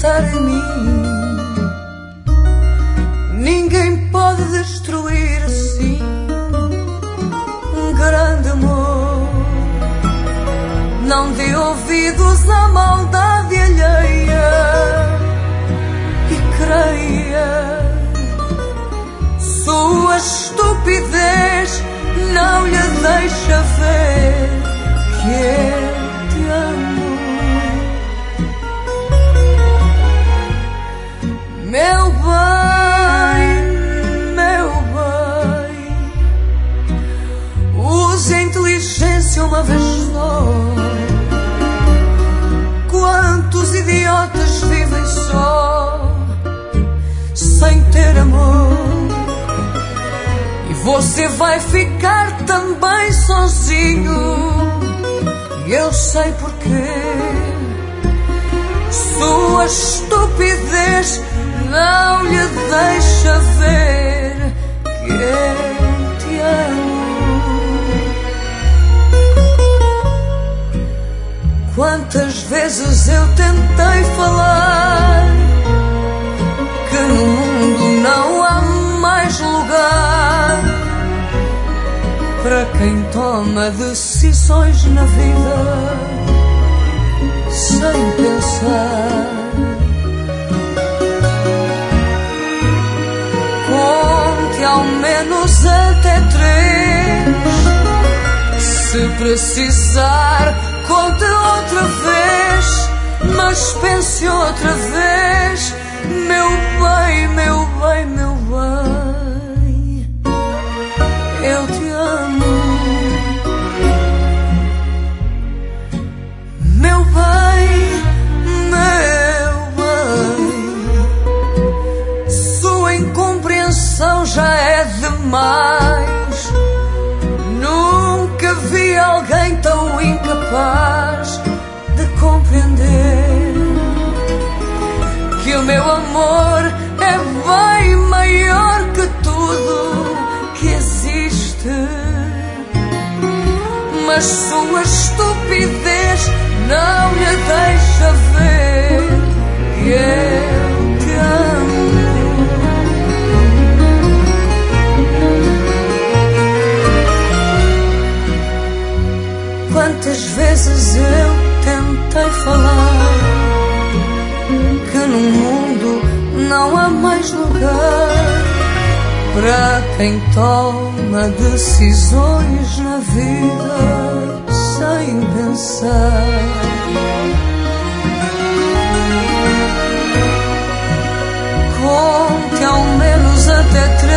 acreditar em mim. Ninguém pode destruir assim um grande amor. Não dê ouvidos à maldade alheia e creia. Sua estupidez não lhe deixa ver que eu te amo. Meu bem, use a inteligência uma vez só. Quantos idiotas vivem só, sem ter amor? E você vai ficar também sozinho, e eu sei porquê. Sua estupidez não lhe deixa ver que eu te amo. Quantas vezes eu tentei falar que no mundo não há mais lugar para quem toma decisões na vida sem pensar. Conte ao menos até 3. Se precisar, conte outra vez, mas pense outra vez. Meu bem, meu bem, meu bem, eu te amo. Meu bem, sua incompreensão já é demais. Nunca vi alguém tão incapaz de compreender que o meu amor é bem maior que tudo que existe. Mas sua estupidez não lhe deixa ver que eu te amo. Quantas vezes eu tentei falar que no mundo não há mais lugar para quem toma decisões na vida sem pensar. Conte ao menos até 3.